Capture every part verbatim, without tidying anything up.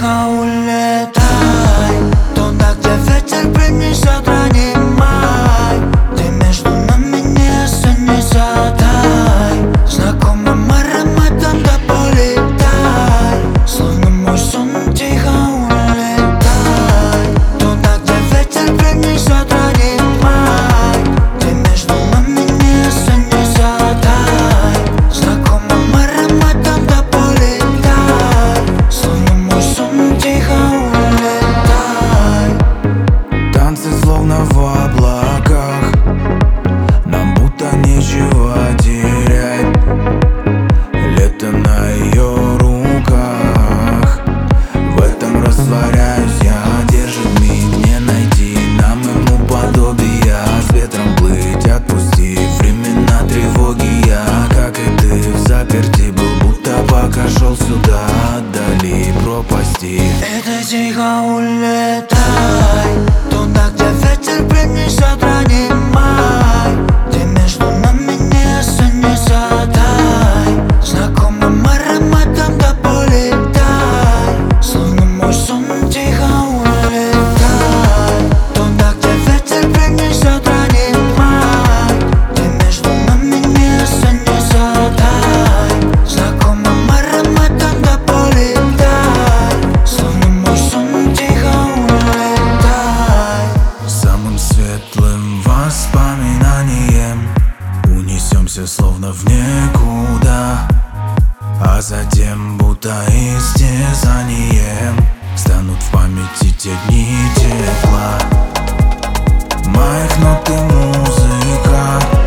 тихо улетай туда, где ветер принесет ранний май. Ты между нами не не задай знакомым ароматом, да полетай. Словно мой сон, тихо улетай туда, где ветер принесет ранний май. Ты между нами не не задай знакомым ароматом, да полетай. Словно мой сон, тихо улетай. Танцы словно в облаках, нам будто нечего терять. Лето на ее руках, в этом растворяюсь я. Держит миг, не найти нам ему подобия. С ветром плыть, отпусти времена тревоги. Я, как и ты, в заперти был, будто пока шел сюда. Отдали пропасти. Это тихо улетай туда, где ветер принесет ранний май. Ты между нами не не задай знакомым ароматом, да полетай. Словно мой сон, тихо улетай туда, где ветер принесет ранний май. Ты между нами не не задай знакомым ароматом, да полетай. Словно мой сон, тихо улетай. Самым светлым воспоминанием унесемся словно в никуда, а затем будто истязанием станут в памяти те дни тепла. Маякнуты музыка,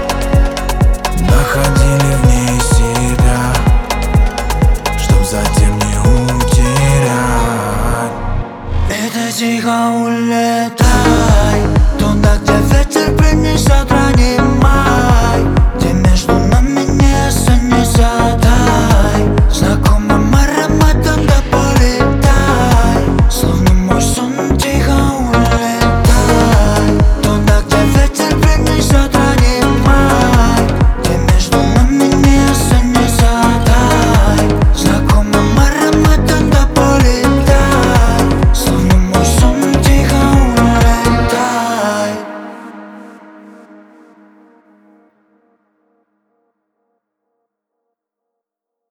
находили в ней себя, чтоб затем не утерять. Это тихо улетай